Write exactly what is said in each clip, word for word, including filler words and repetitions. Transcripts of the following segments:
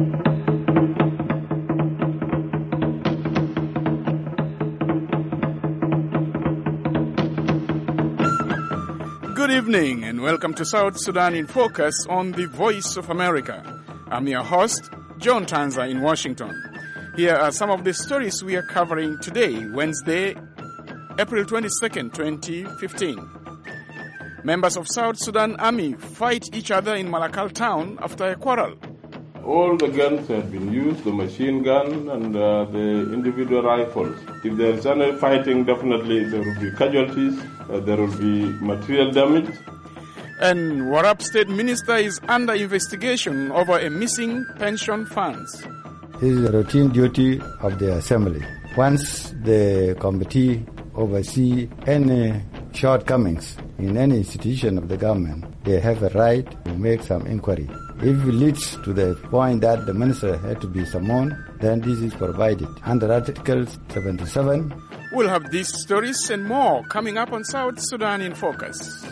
Good evening and welcome to South Sudan in Focus on the Voice of America. I'm your host, John Tanza in Washington. Here are some of the stories we are covering today, Wednesday, April twenty-second, twenty fifteen. Members of South Sudan Army fight each other in Malakal town after a quarrel. All the guns have been used, the machine gun and uh, the individual rifles. If there is any fighting, definitely there will be casualties, uh, there will be material damage. And Warrap State Minister is under investigation over a missing pension funds. This is a routine duty of the Assembly. Once the committee oversee any shortcomings in any institution of the government, they have a right to make some inquiry. If it leads to the point that the minister had to be summoned, then this is provided under Article seventy-seven. We'll have these stories and more coming up on South Sudan in Focus.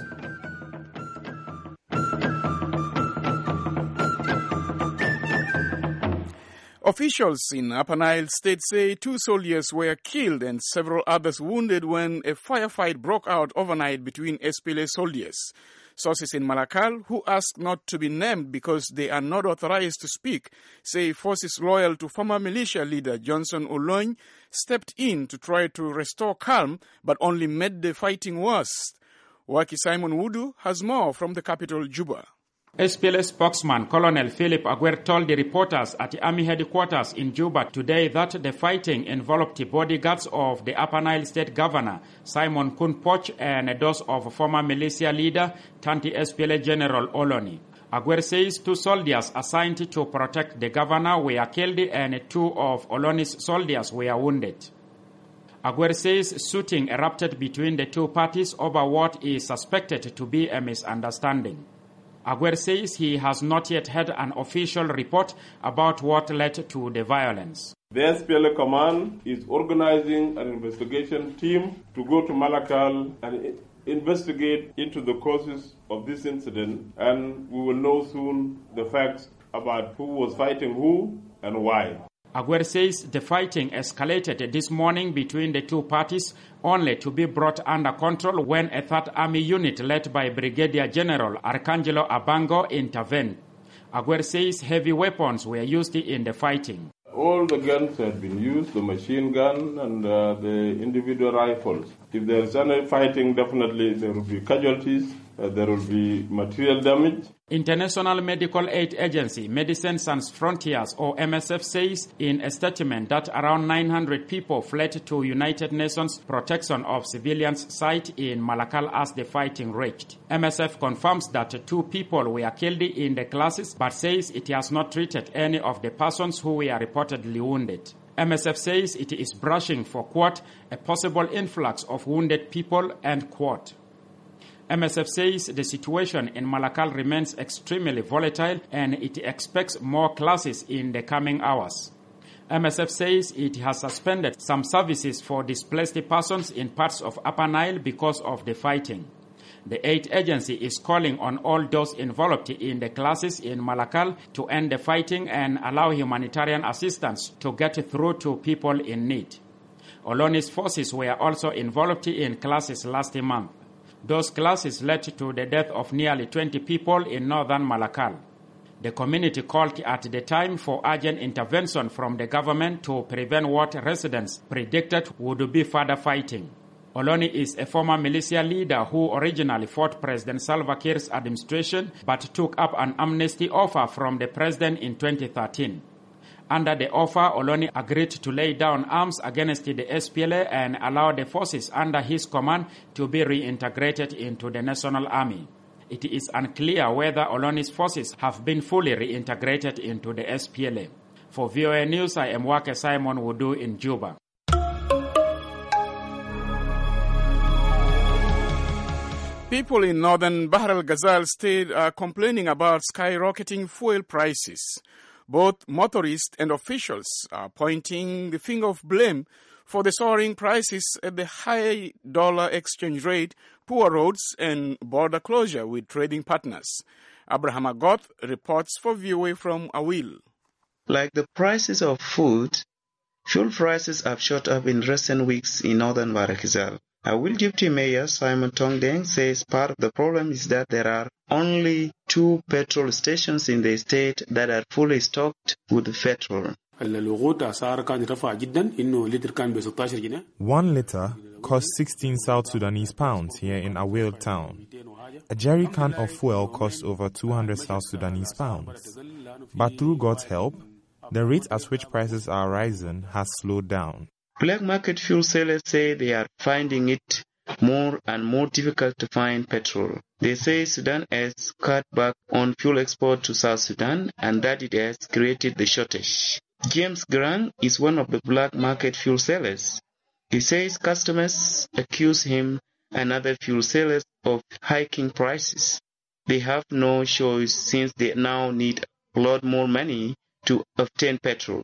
Officials in Upper Nile State say two soldiers were killed and several others wounded when a firefight broke out overnight between S P L A soldiers. Sources in Malakal, who asked not to be named because they are not authorized to speak, say forces loyal to former militia leader Johnson Ologne stepped in to try to restore calm, but only made the fighting worse. Waki Simon Wudu has more from the capital, Juba. S P L A spokesman Colonel Philip Aguer told the reporters at the Army headquarters in Juba today that the fighting involved the bodyguards of the Upper Nile State Governor, Simon Kunpoch, and those of former militia leader, Tanti S P L A General Oloni. Aguer says two soldiers assigned to protect the governor were killed and two of Oloni's soldiers were wounded. Aguer says shooting erupted between the two parties over what is suspected to be a misunderstanding. Aguer says he has not yet had an official report about what led to the violence. The S P L A command is organizing an investigation team to go to Malakal and investigate into the causes of this incident, and we will know soon the facts about who was fighting who and why. Aguer says the fighting escalated this morning between the two parties only to be brought under control when a third Army unit led by Brigadier General Arcangelo Abango intervened. Aguer says heavy weapons were used in the fighting. All the guns have been used, the machine gun and uh, the individual rifles. If there is any fighting, definitely there will be casualties, uh, there will be material damage. International Medical Aid Agency Medicine Sans Frontiers, or M S F, says in a statement that around nine hundred people fled to United Nations Protection of Civilians site in Malakal as the fighting raged. M S F confirms that two people were killed in the clashes, but says it has not treated any of the persons who were reportedly wounded. M S F says it is brushing for, quote, a possible influx of wounded people, end quote. M S F says the situation in Malakal remains extremely volatile and it expects more clashes in the coming hours. M S F says it has suspended some services for displaced persons in parts of Upper Nile because of the fighting. The aid agency is calling on all those involved in the clashes in Malakal to end the fighting and allow humanitarian assistance to get through to people in need. Oloni's forces were also involved in clashes last month. Those clashes led to the death of nearly twenty people in northern Malakal. The community called at the time for urgent intervention from the government to prevent what residents predicted would be further fighting. Oloni is a former militia leader who originally fought President Salva Kiir's administration but took up an amnesty offer from the president in twenty thirteen. Under the offer, Oloni agreed to lay down arms against the S P L A and allow the forces under his command to be reintegrated into the National Army. It is unclear whether Oloni's forces have been fully reintegrated into the S P L A. For V O A News, I am Wake Simon Wudu in Juba. People in northern Bahr el-Ghazal state are complaining about skyrocketing fuel prices. Both motorists and officials are pointing the finger of blame for the soaring prices at the high dollar exchange rate, poor roads, and border closure with trading partners. Abraham Agoth reports for V O A from Awil. Like the prices of food, fuel prices have shot up in recent weeks in northern Barakizal. Awil Deputy Mayor Simon Tongdeng says part of the problem is that there are only two petrol stations in the state that are fully stocked with petrol. One litre costs sixteen South Sudanese pounds here in Awil town. A jerry can of fuel costs over two hundred South Sudanese pounds. But through God's help, the rate at which prices are rising has slowed down. Black market fuel sellers say they are finding it more and more difficult to find petrol. They say Sudan has cut back on fuel export to South Sudan and that it has created the shortage. James Grant is one of the black market fuel sellers. He says customers accuse him and other fuel sellers of hiking prices. They have no choice since they now need a lot more money to obtain petrol.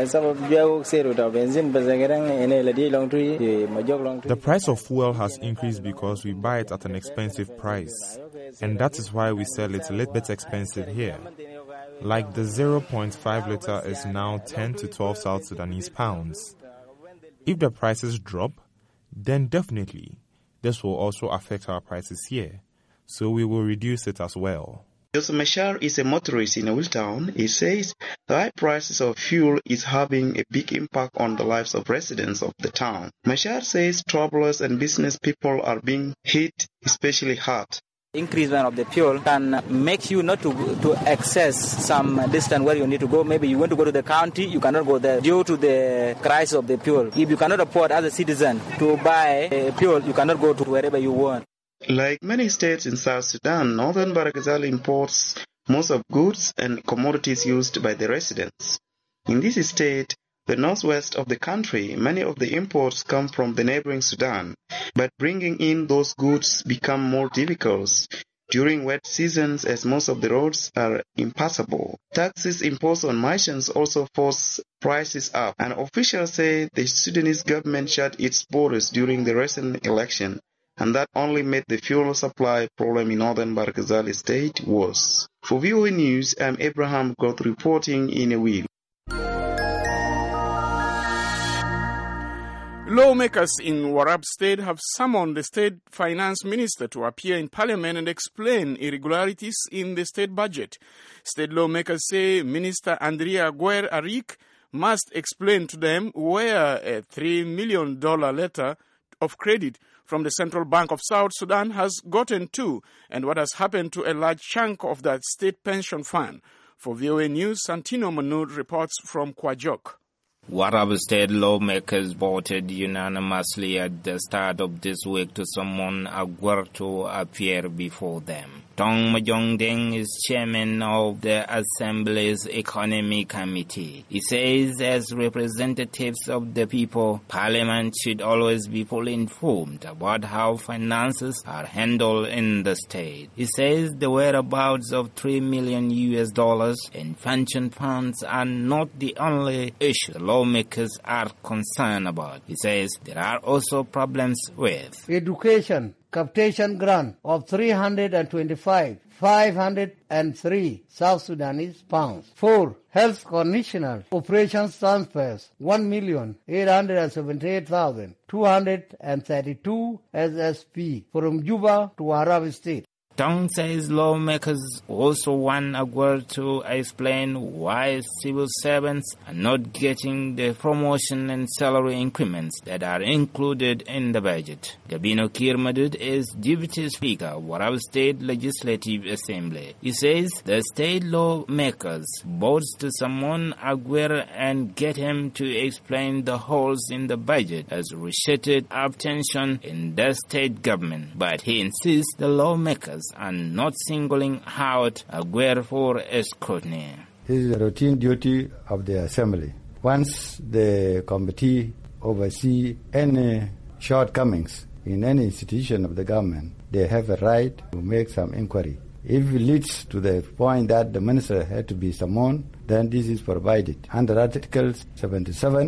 The price of fuel has increased because we buy it at an expensive price, and that is why we sell it a little bit expensive here. Like the zero point five litre is now ten to twelve South Sudanese pounds. If the prices drop, then definitely this will also affect our prices here, so we will reduce it as well. Joseph Mashar is a motorist in Awil town. He says the high prices of fuel is having a big impact on the lives of residents of the town. Mashar says travelers and business people are being hit especially hard. Increasement of the fuel can make you not to to access some distance where you need to go. Maybe you want to go to the county, you cannot go there due to the price of the fuel. If you cannot afford as a citizen to buy a fuel, you cannot go to wherever you want. Like many states in South Sudan, northern Barakazal imports most of goods and commodities used by the residents. In this state, the northwest of the country, many of the imports come from the neighboring Sudan, but bringing in those goods become more difficult during wet seasons as most of the roads are impassable. Taxes imposed on merchants also force prices up, and officials say the Sudanese government shut its borders during the recent election, and that only made the fuel supply problem in northern Barakazal state worse. For V O A News, I'm Abraham Goth reporting in Awil. Lawmakers in Warab State have summoned the state finance minister to appear in parliament and explain irregularities in the state budget. State lawmakers say Minister Andrea Guer Arik must explain to them where a three million dollars letter of credit from the Central Bank of South Sudan has gotten to and what has happened to a large chunk of that state pension fund. For V O A News, Santino Manud reports from Kwajok. Warab State lawmakers voted unanimously at the start of this week to summon Aguer to appear before them. Tong Majongdeng is chairman of the Assembly's Economy Committee. He says as representatives of the people, Parliament should always be fully informed about how finances are handled in the state. He says the whereabouts of three million U S dollars in pension funds are not the only issue the lawmakers are concerned about. He says there are also problems with education. Capitation grant of three hundred twenty-five thousand five hundred three South Sudanese pounds. Four, health conditional operations transfers one million eight hundred seventy-eight thousand two hundred thirty-two S S P from Juba to Warab State. Tong says lawmakers also want Aguer to explain why civil servants are not getting the promotion and salary increments that are included in the budget. Gabino Kirmadud is Deputy Speaker of Warab State Legislative Assembly. He says the state lawmakers vote to summon Aguer and get him to explain the holes in the budget as reshifted abstention in the state government. But he insists the lawmakers and not singling out Aguer for scrutiny. This is a routine duty of the Assembly. Once the committee oversee any shortcomings in any institution of the government, they have a right to make some inquiry. If it leads to the point that the minister had to be summoned, then this is provided under Article seventy-seven.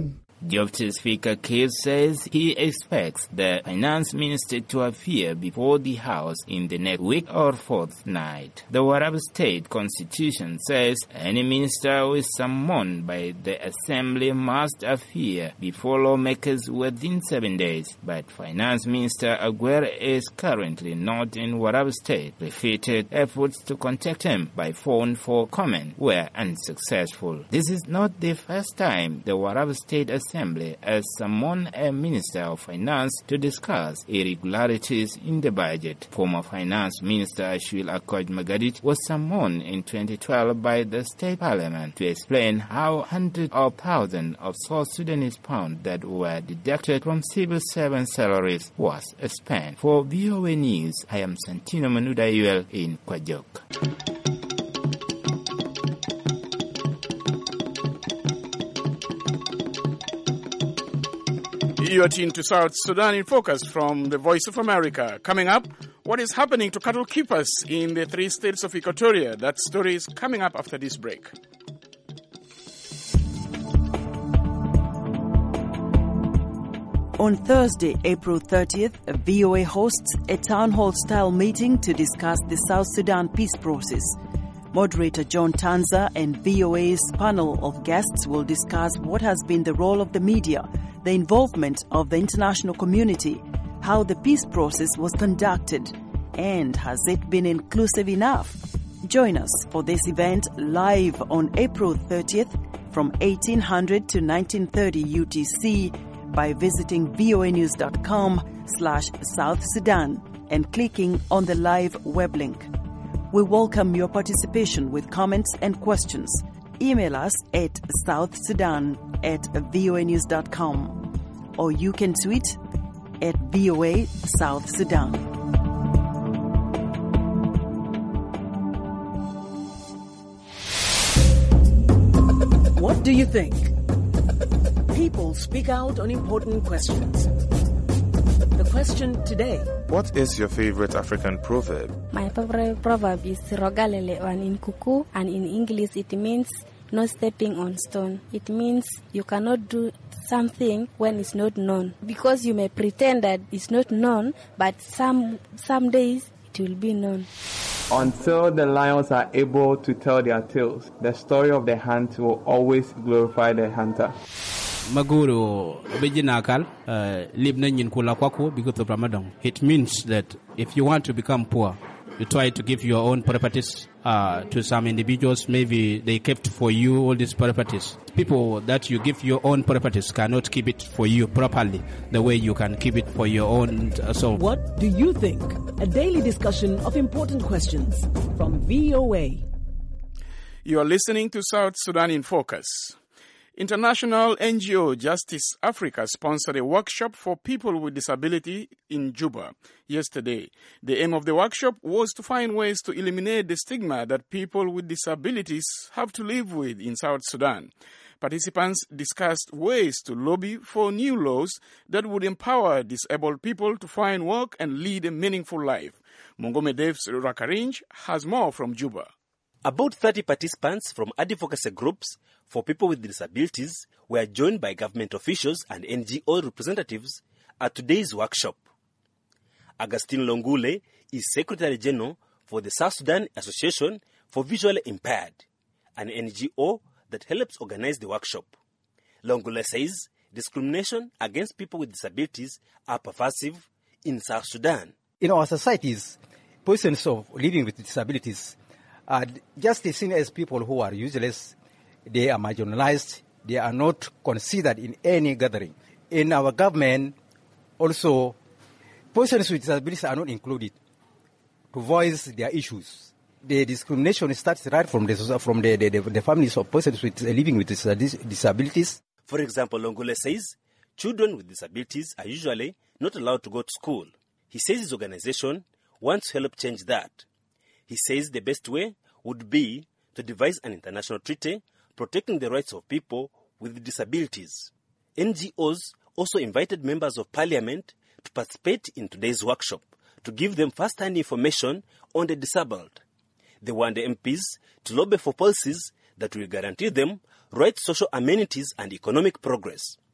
Deputy Speaker Keith says he expects the Finance Minister to appear before the House in the next week or fortnight. The Warab State Constitution says any minister who is summoned by the Assembly must appear before lawmakers within seven days. But Finance Minister Aguer is currently not in Warab State. Repeated efforts to contact him by phone for comment were unsuccessful. This is not the first time the Warab State Assembly has summoned a Minister of Finance to discuss irregularities in the budget. Former Finance Minister Ashwil Akoj Magadich was summoned in twenty twelve by the State Parliament to explain how hundreds of thousands of South Sudanese pounds that were deducted from civil servant salaries was spent. For V O A News, I am Santino Manudayuel in Kwajok. You are tuned to South Sudan in Focus from the Voice of America. Coming up, what is happening to cattle keepers in the three states of Equatoria? That story is coming up after this break. On Thursday, April thirtieth, V O A hosts a town hall-style meeting to discuss the South Sudan peace process. Moderator John Tanza and V O A's panel of guests will discuss what has been the role of the media, the involvement of the international community, how the peace process was conducted, and has it been inclusive enough? Join us for this event live on April thirtieth from eighteen hundred to nineteen thirty U T C by visiting voanews.com slash South Sudan and clicking on the live web link. We welcome your participation with comments and questions. Email us at southsudan at voanews.com or you can tweet at V O A South Sudan. What do you think? People speak out on important questions. The question today: what is your favorite African proverb? My favorite proverb is Rogalele and in Kuku, and in English it means no stepping on stone. It means you cannot do something when it's not known, because you may pretend that it's not known, but some some days it will be known. Until the lions are able to tell their tales, the story of the hunt will always glorify the hunter. Maguru Bejinakal, Libna Yinkula Kwaku, because of Ramadan. It means that if you want to become poor, you try to give your own properties uh, to some individuals. Maybe they kept for you all these properties. People that you give your own properties cannot keep it for you properly the way you can keep it for your own soul. What do you think? A daily discussion of important questions from V O A. You are listening to South Sudan in Focus. International N G O Justice Africa sponsored a workshop for people with disability in Juba yesterday. The aim of the workshop was to find ways to eliminate the stigma that people with disabilities have to live with in South Sudan. Participants discussed ways to lobby for new laws that would empower disabled people to find work and lead a meaningful life. Mongome Dave's Rakarinj has more from Juba. About thirty participants from advocacy groups for people with disabilities were joined by government officials and N G O representatives at today's workshop. Agustin Longule is Secretary General for the South Sudan Association for Visually Impaired, an N G O that helps organize the workshop. Longule says discrimination against people with disabilities are pervasive in South Sudan. In our societies, persons of living with disabilities are just seen as people who are useless. They are marginalized. They are not considered in any gathering. In our government, also, persons with disabilities are not included to voice their issues. The discrimination starts right from the from the, the, the families of persons with, uh, living with disabilities. For example, Longule says children with disabilities are usually not allowed to go to school. He says his organization wants to help change that. He says the best way would be to devise an international treaty protecting the rights of people with disabilities. N G Os also invited members of parliament to participate in today's workshop to give them first-hand information on the disabled. They want the M Ps to lobby for policies that will guarantee them rights, social amenities, and economic progress.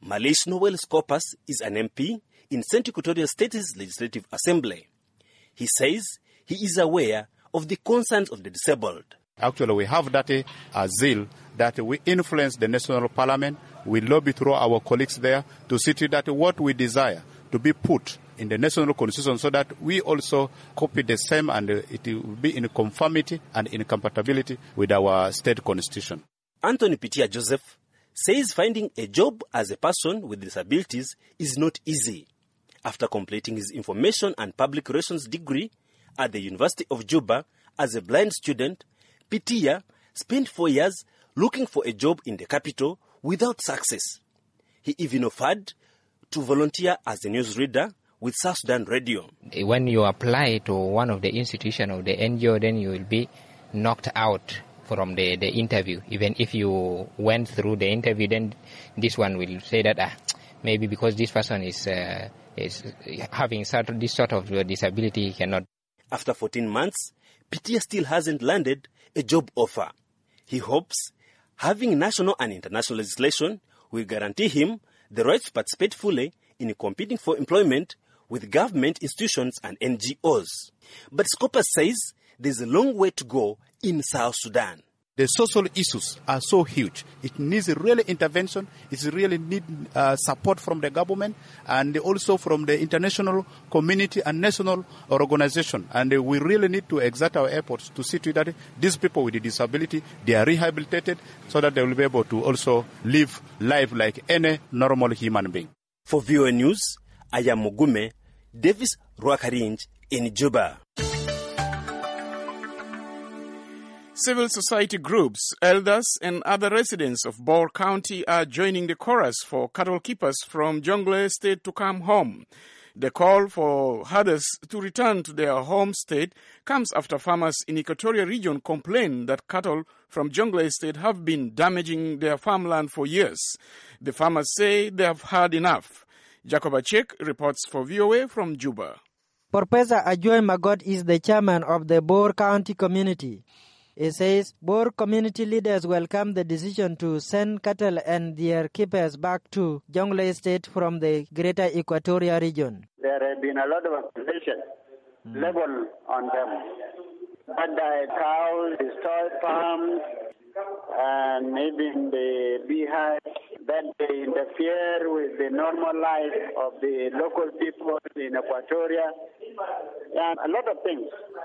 Malish Noel Scopas is an M P in Central Equatoria State's Legislative Assembly. He says he is aware of the concerns of the disabled. Actually, we have that uh, zeal that we influence the national parliament. We lobby through our colleagues there to see to that what we desire to be put in the national constitution so that we also copy the same and it will be in conformity and in compatibility with our state constitution. Anthony Pitia Joseph says finding a job as a person with disabilities is not easy. After completing his information and public relations degree at the University of Juba as a blind student, Pitia spent four years looking for a job in the capital without success. He even offered to volunteer as a newsreader with South Sudan Radio. When you apply to one of the institutions of the N G O, then you will be knocked out from the, the interview. Even if you went through the interview, then this one will say that ah, maybe because this person is uh, is having certain, this sort of disability, he cannot. After fourteen months, Pitia still hasn't landed a job offer. He hopes having national and international legislation will guarantee him the right to participate fully in competing for employment with government institutions and N G Os. But Scopas says there's a long way to go in South Sudan. The social issues are so huge. It needs really intervention. It really needs uh, support from the government and also from the international community and national organization. And uh, we really need to exert our efforts to see to that these people with a disability, they are rehabilitated so that they will be able to also live life like any normal human being. For V O A News, I am Mugume Davis Ruakarinj in Juba. Civil society groups, elders, and other residents of Bor County are joining the chorus for cattle keepers from Jonglei State to come home. The call for herders to return to their home state comes after farmers in Equatoria region complain that cattle from Jonglei State have been damaging their farmland for years. The farmers say they have had enough. Jacob Achek reports for V O A from Juba. Professor Ajoy Magot is the chairman of the Bor County community. He says Bor community leaders welcome the decision to send cattle and their keepers back to Jonglei State from the greater Equatoria region. There have been a lot of accusation mm. leveled on them. But the cows, destroyed farms, and even the beehives, that they interfere with the normal life of the local people in Equatoria, and a lot of things.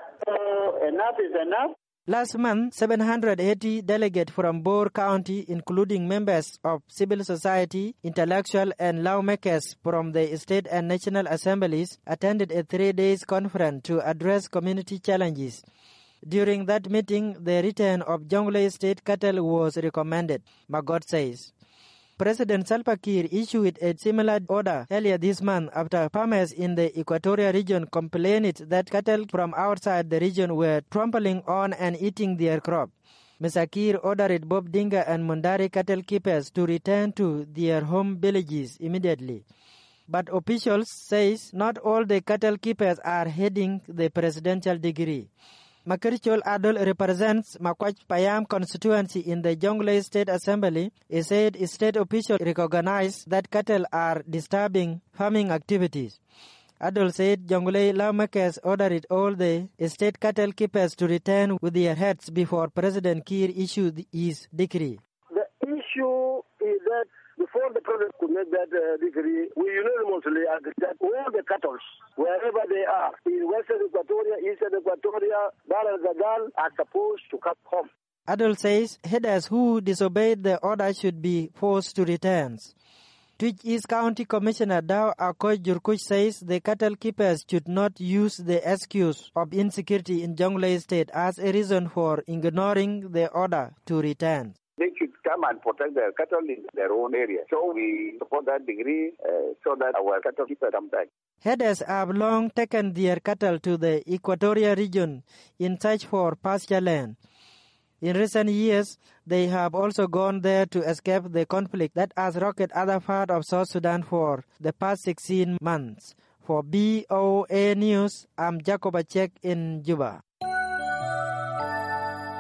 So enough is enough. Last month, seven hundred eighty delegates from Bor County, including members of civil society, intellectual and lawmakers from the state and national assemblies, attended a three-day conference to address community challenges. During that meeting, the return of Jonglei State cattle was recommended, Magot says. President Salva Kiir issued a similar order earlier this month after farmers in the Equatoria region complained that cattle from outside the region were trampling on and eating their crop. Mister Kiir ordered Bob Dinga and Mundari cattle keepers to return to their home villages immediately. But officials say not all the cattle keepers are heading the presidential degree. Makarichol Adol represents Makwach Payam constituency in the Jonglei State Assembly. He said state officials recognize that cattle are disturbing farming activities. Adol said Jonglei lawmakers ordered all the state cattle keepers to return with their herds before President Kiir issued his decree. The issue is that before the president could make that uh, decree, we unanimously agreed that all the cattle, wherever they are, in Western Equatoria, Eastern Equatoria, Dar el Ghazal, are supposed to come home. Adol says headers who disobeyed the order should be forced to return. Twitch East County Commissioner Dao Akoy Jurkuch says the cattle keepers should not use the excuse of insecurity in Jonglei State as a reason for ignoring the order to return. They should come and protect their cattle in their own area. So we support that degree uh, so that our cattle keepers come back. Herders have long taken their cattle to the Equatoria region in search for pasture land. In recent years, they have also gone there to escape the conflict that has rocked other parts of South Sudan for the past sixteen months. For V O A News, I'm Jacob Achek in Juba.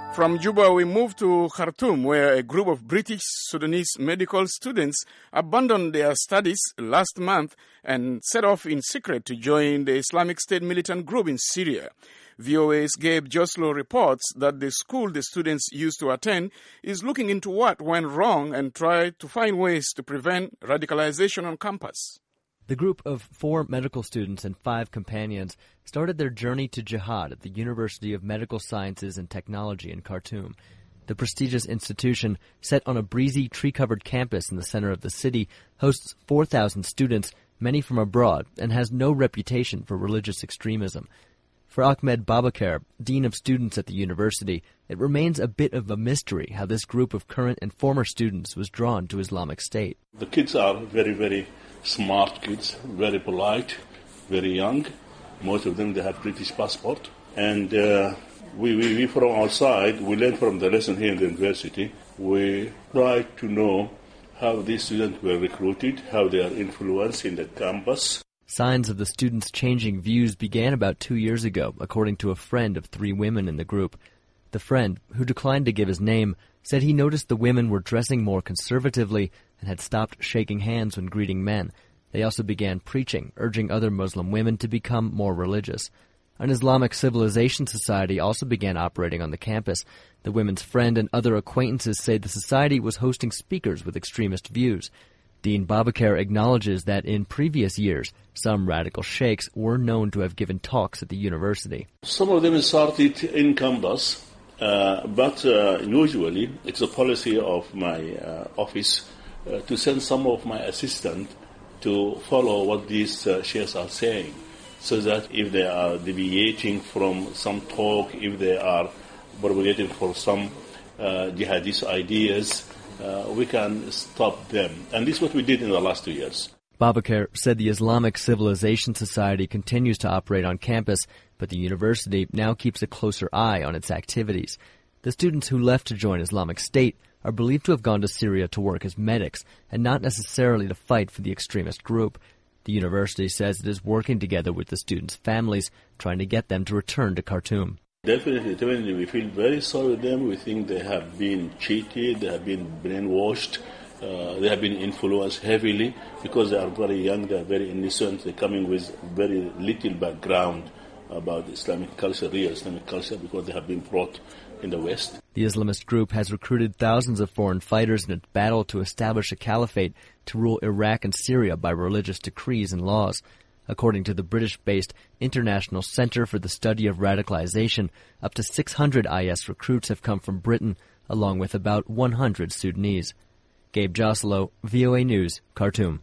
From Juba, we move to Khartoum, where a group of British Sudanese medical students abandoned their studies last month and set off in secret to join the Islamic State militant group in Syria. V O A's Gabe Joslow reports that the school the students used to attend is looking into what went wrong and try to find ways to prevent radicalization on campus. The group of four medical students and five companions started their journey to jihad at the University of Medical Sciences and Technology in Khartoum. The prestigious institution, set on a breezy, tree-covered campus in the center of the city, hosts four thousand students, many from abroad, and has no reputation for religious extremism. For Ahmed Babakar, Dean of Students at the university, it remains a bit of a mystery how this group of current and former students was drawn to Islamic State. The kids are very, very smart kids, very polite, very young. Most of them, they have British passport. And uh, we, we, we from outside, we learn from the lesson here in the university. We try to know how these students were recruited, how they are influenced in the campus. Signs of the students' changing views began about two years ago, according to a friend of three women in the group. The friend, who declined to give his name, said he noticed the women were dressing more conservatively and had stopped shaking hands when greeting men. They also began preaching, urging other Muslim women to become more religious. An Islamic Civilization Society also began operating on the campus. The women's friend and other acquaintances say the society was hosting speakers with extremist views. Dean Babakar acknowledges that in previous years, some radical sheikhs were known to have given talks at the university. Some of them started in campus, uh, but uh, usually it's a policy of my uh, office uh, to send some of my assistants to follow what these uh, sheikhs are saying, so that if they are deviating from some talk, if they are propagating for some uh, jihadist ideas, Uh, we can stop them. And this is what we did in the last two years. Babakar said the Islamic Civilization Society continues to operate on campus, but the university now keeps a closer eye on its activities. The students who left to join Islamic State are believed to have gone to Syria to work as medics and not necessarily to fight for the extremist group. The university says it is working together with the students' families, trying to get them to return to Khartoum. Definitely, definitely, we feel very sorry with them. We think they have been cheated, they have been brainwashed, uh, they have been influenced heavily because they are very young, they are very innocent, they're coming with very little background about Islamic culture, real Islamic culture, because they have been brought in the West. The Islamist group has recruited thousands of foreign fighters in its battle to establish a caliphate to rule Iraq and Syria by religious decrees and laws. According to the British-based International Center for the Study of Radicalization, up to six hundred I S recruits have come from Britain, along with about one hundred Sudanese. Gabe Joslow, V O A News, Khartoum.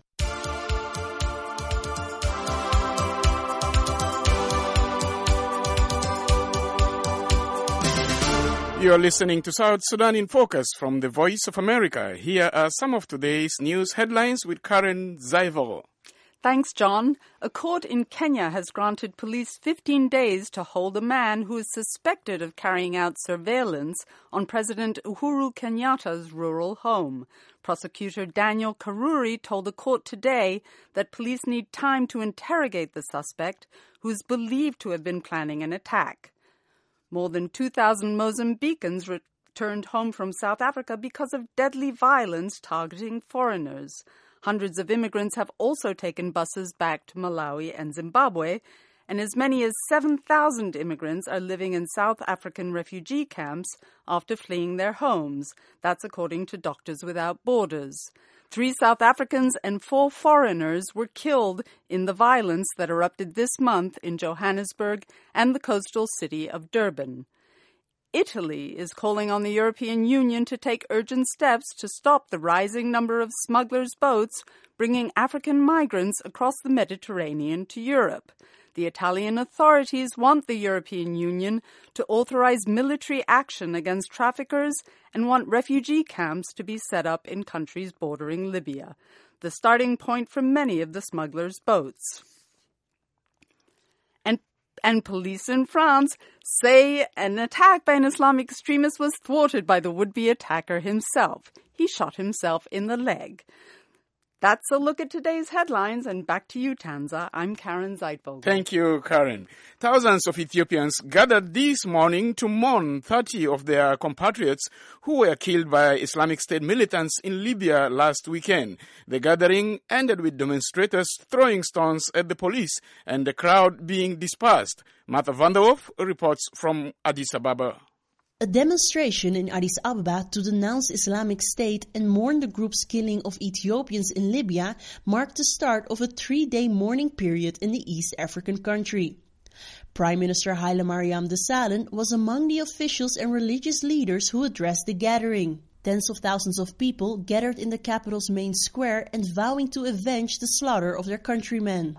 You are listening to South Sudan in Focus from the Voice of America. Here are some of today's news headlines with Karen Zaival. Thanks, John. A court in Kenya has granted police fifteen days to hold a man who is suspected of carrying out surveillance on President Uhuru Kenyatta's rural home. Prosecutor Daniel Karuri told the court today that police need time to interrogate the suspect, who is believed to have been planning an attack. More than two thousand Mozambicans returned home from South Africa because of deadly violence targeting foreigners. Hundreds of immigrants have also taken buses back to Malawi and Zimbabwe, and as many as seven thousand immigrants are living in South African refugee camps after fleeing their homes. That's according to Doctors Without Borders. Three South Africans and four foreigners were killed in the violence that erupted this month in Johannesburg and the coastal city of Durban. Italy is calling on the European Union to take urgent steps to stop the rising number of smugglers' boats bringing African migrants across the Mediterranean to Europe. The Italian authorities want the European Union to authorize military action against traffickers and want refugee camps to be set up in countries bordering Libya, the starting point for many of the smugglers' boats. And And police in France say an attack by an Islamic extremist was thwarted by the would-be attacker himself. He shot himself in the leg. That's a look at today's headlines, and back to you, Tanza. I'm Karen Zeitvogel. Thank you, Karen. Thousands of Ethiopians gathered this morning to mourn thirty of their compatriots who were killed by Islamic State militants in Libya last weekend. The gathering ended with demonstrators throwing stones at the police and the crowd being dispersed. Martha van der Wolf reports from Addis Ababa. A demonstration in Addis Ababa to denounce Islamic State and mourn the group's killing of Ethiopians in Libya marked the start of a three-day mourning period in the East African country. Prime Minister Haile Mariam Desalegn was among the officials and religious leaders who addressed the gathering. Tens of thousands of people gathered in the capital's main square and vowing to avenge the slaughter of their countrymen.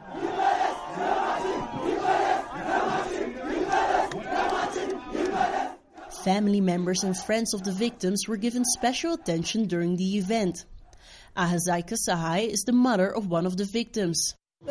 Family members and friends of the victims were given special attention during the event. Ahazaika Sahai is the mother of one of the victims.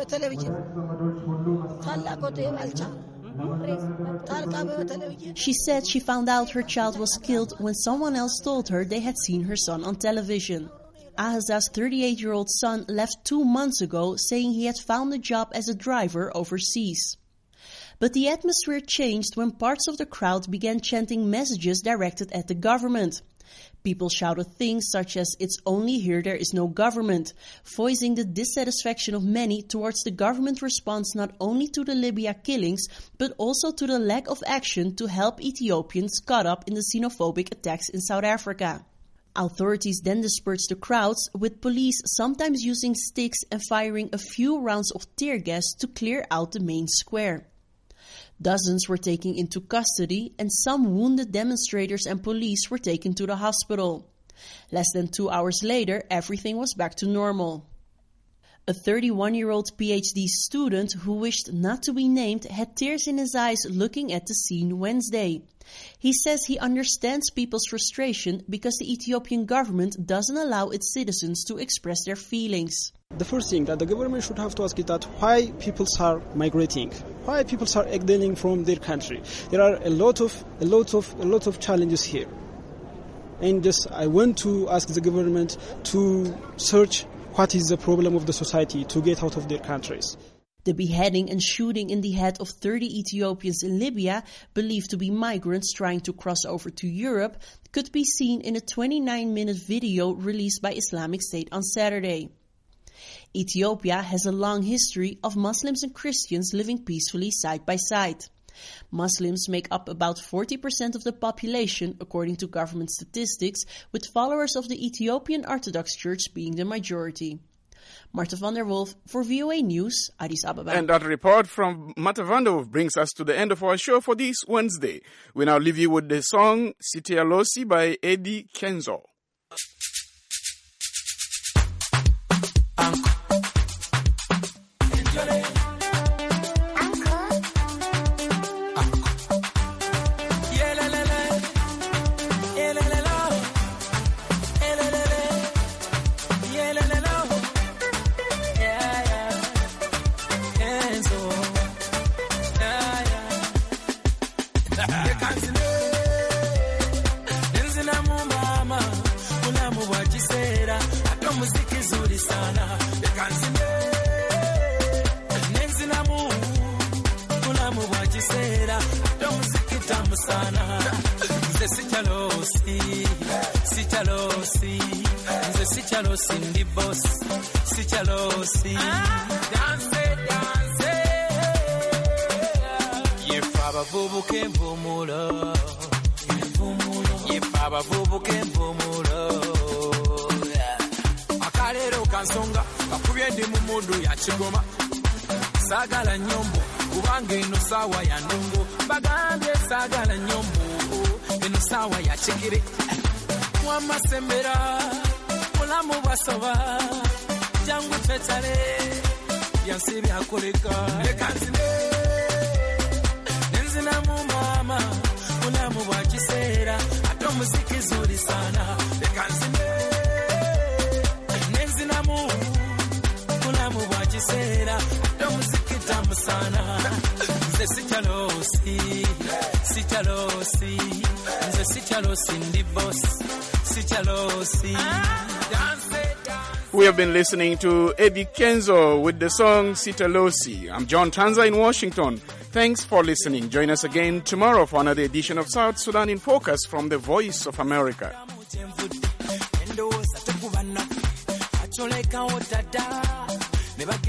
She said she found out her child was killed when someone else told her they had seen her son on television. Ahaza's thirty-eight-year-old son left two months ago, saying he had found a job as a driver overseas. But the atmosphere changed when parts of the crowd began chanting messages directed at the government. People shouted things such as, "It's only here there is no government," voicing the dissatisfaction of many towards the government response not only to the Libya killings, but also to the lack of action to help Ethiopians caught up in the xenophobic attacks in South Africa. Authorities then dispersed the crowds, with police sometimes using sticks and firing a few rounds of tear gas to clear out the main square. Dozens were taken into custody, and some wounded demonstrators and police were taken to the hospital. Less than two hours later, everything was back to normal. A thirty-one-year-old PhD student who wished not to be named had tears in his eyes looking at the scene Wednesday. He says he understands people's frustration because the Ethiopian government doesn't allow its citizens to express their feelings. The first thing that the government should have to ask is that why people are migrating, why people are exiling from their country. There are a lot of a lot of a lot of challenges here, and just I want to ask the government to search what is the problem of the society to get out of their countries. The beheading and shooting in the head of thirty Ethiopians in Libya, believed to be migrants trying to cross over to Europe, could be seen in a twenty-nine minute video released by Islamic State on Saturday. Ethiopia has a long history of Muslims and Christians living peacefully side by side. Muslims make up about forty percent of the population, according to government statistics, with followers of the Ethiopian Orthodox Church being the majority. Martha van der Wolf for V O A News, Addis Ababa. And that report from Martha van der Wolf brings us to the end of our show for this Wednesday. We now leave you with the song Sitialosi by Eddie Kenzo. Cindy boss, Sichalosi, dance, dance. Ye Baba Bubu Kembumulo, Ye Baba Bubu Kembumulo. Akalero kansonga, kakubyendi mu mundu ya Kigoma. Sagala nyombo, kubange eno sawa ya ndongo. Bagambe sagala nyombo, eno sawa ya Kigiri. Mwama sembera. Mulamu basoba jangu twetale byansi byakoleka leka nzine nenzina mu mama mulamu bwa kiseera ate muziki zuri sana leka nzine nenzina mu mulamu bwa kiseera ate muziki tamu sana nze sichalosi sichalosi nze sichalosi ndi boss sichalosi. We have been listening to Eddie Kenzo with the song Sitalosi. I'm John Tanza in Washington. Thanks for listening. Join us again tomorrow for another edition of South Sudan in Focus from the Voice of America.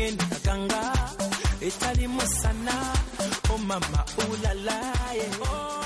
Etali musana, oh mama, ooh la la, yeah.